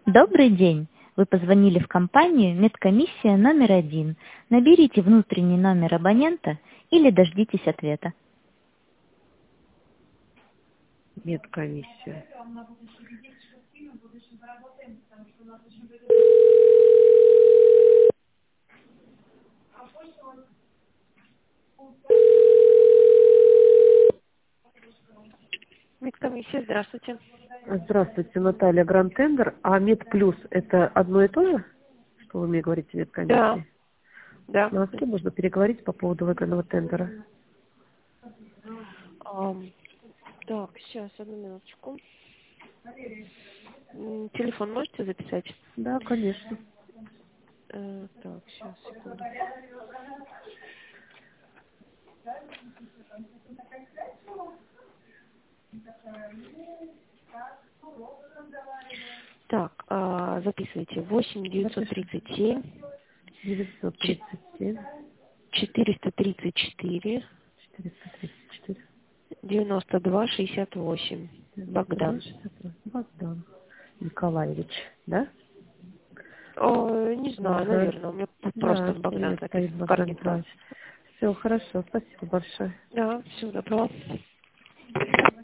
Добрый день. Вы позвонили в компанию «Медкомиссия номер 1». Наберите внутренний номер абонента или дождитесь ответа. Медкомиссия. Медкомиссия, здравствуйте. Здравствуйте, Наталья, Гранд-Тендер. А Медплюс это одно и то же, что вы мне говорите, Да, медкомиссии? да. Ну, а с кем можно переговорить по поводу выигранного тендера? Так, сейчас, одну минуточку. Телефон можете записать? Да, конечно. Так, сейчас, секунду. Так, записывайте. 8 937 937 434 434 92 68. 92 Богдан. 62. Богдан Николаевич, да? Не знаю, Ага. наверное. У меня тут просто Да, Богдан нет, стоит записан. Богдан Корнеца. Николаевич. Все, хорошо, спасибо большое. Да, всего доброго.